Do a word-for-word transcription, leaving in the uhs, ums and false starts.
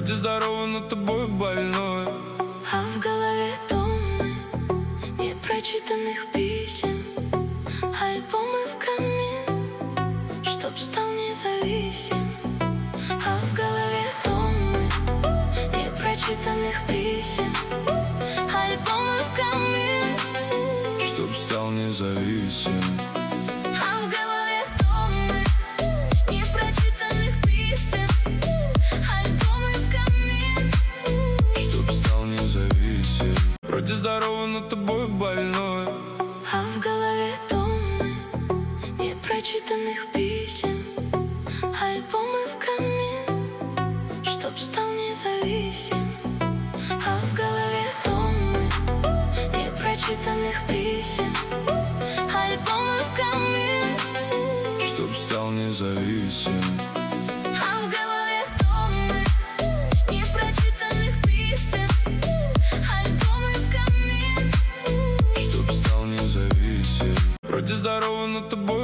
Вроде здорово, но тобой больной. А в голове тонны непрочитанных писем, альбомы в камин, чтоб стал независим. А в голове тонны непрочитанных писем, альбомы в камин, чтоб стал независим. А в голове тонны непрочитанных писем, альбомы в камин, чтоб стал независим. Вроде здорово, но тобой больной. А в голове тонны непрочитанных писем, альбомы в камин, чтоб стал независим. А в голове тонны непрочитанных писем, альбомы в камин, чтоб стал независим. А в голове тонны непрочитанных писем, альбомы в камин, чтоб стал независим. Вроде здорово, но тобой